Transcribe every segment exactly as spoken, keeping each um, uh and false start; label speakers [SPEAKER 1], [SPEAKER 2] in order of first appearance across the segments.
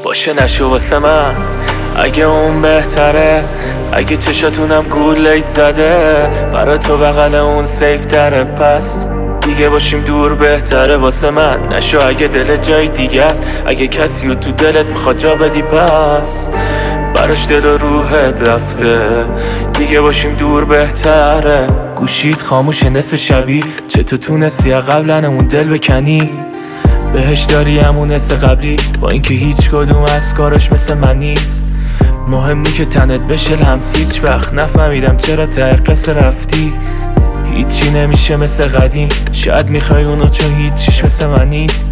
[SPEAKER 1] باشه نشه واسه من اگه اون بهتره، اگه چشاتونم گولش زده برا تو بغل اون سیف تره، پس دیگه باشیم دور بهتره واسه من. نشو اگه دل جای دیگه است، اگه کسی رو تو دلت میخواد جا بدی پس براش دل و روحت رفته، دیگه باشیم دور بهتره. گوشید خاموشه نصف شبی، چطور تونستی قبلا اون دل بکنی؟ بهش داری همون حس قبلی، با اینکه هیچ کدوم از کارش مثل من نیست. مهم نی که تنت بشه لمس، هیچ وقت نفهمیدم چرا ته قصه رفتی. هیچی نمیشه مثل قدیم، شاید میخوای اونو چون هیچیش مثل من نیست.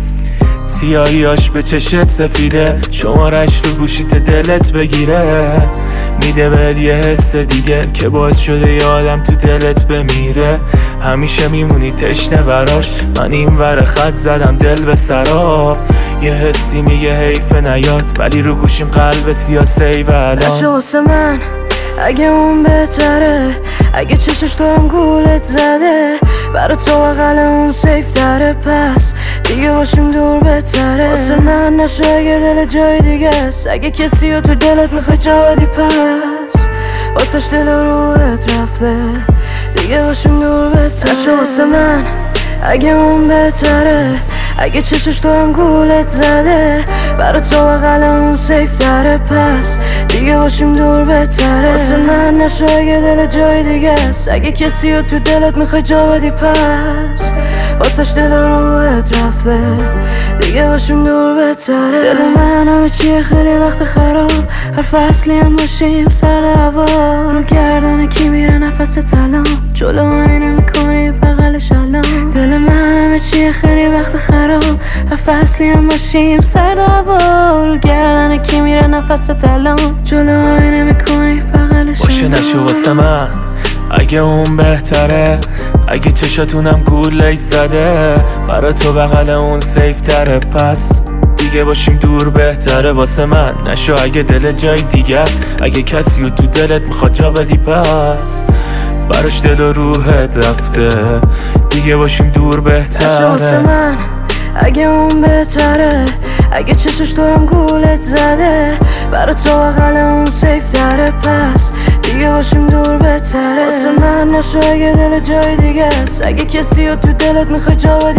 [SPEAKER 1] سیاهیاش به چشت سفیده، شمارش رو گوشیت دلت بگیره، میده بهت یه حس دیگه که باعث شده یه آدم تو دلت بمیره. همیشه میمونی تشنه براش، من این ور خط زدم دل به سراب. یه حسی میگه حیف نیاد، ولی رو گوشیم قلب سیاه سیو الان.
[SPEAKER 2] نشو واسه من اگه اون بهتره، اگه چشش دارم گولت زده برا تو بغل اون سیف تره، پس دیگه باشیم دور بهتره واسه من. نشو اگه دل جای دیگه است، اگه کسی رو تو دلت میخوای جا بدی پس واسش دل و روحت رفته، دیگه باشیم دور بهتره. نشو واسه من اگه اون بهتره، اگه چشش دارم گولت زده برا تو بغل اون سیف تره، پس دیگه باشیم دور بهتره واسه من. نشو اگه دل جای دیگه است، اگه کسی رو تو دلت میخوای جا بدی پس واسش دل و روحت رفته، دیگه باشیم دور بهتره. دل من همه چیه خیلی وقت خراب، هر فصلی هم باشیم سر هوا، رو گردن کی میره نفس تلام، جلو آینه میکنی بغلش الان. دل من همه چیه خیلی وقت خراب، هر فصلی هم باشیم سر هوا، رو گردن کی میره نفس تلام، جلو آینه میکنی بغلش
[SPEAKER 1] باشه نشه واسه من اگه اون بهتره، اگه چشاتونم گولش زده برا تو بغل اون سیف تره، پس دیگه باشیم دور بهتره واسه من. نشو اگه دل جای دیگه است، اگه کسی رو تو دلت میخواد جا بدی پس براش دل و روحت رفته، دیگه باشیم دور بهتره.
[SPEAKER 2] نشو واسه من اگه اون بهتره، اگه چشش دارم گولت زده برا تو بغل اون سیف تره، پس دیگه باشیم دور بهتره واسه من. نشو اگه دل جای دیگه است، اگه کسی رو تو دلت میخوای جا بدی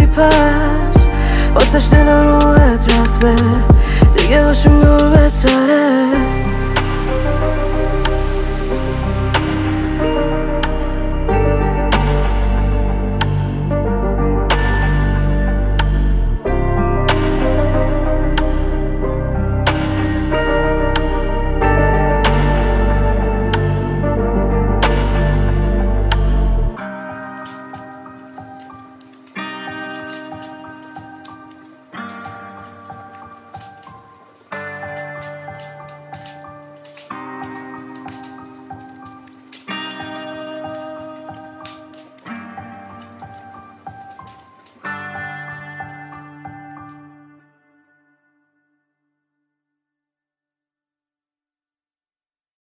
[SPEAKER 2] پس واسش دل و روحت رفته، دیگه باشیم دور بهتره.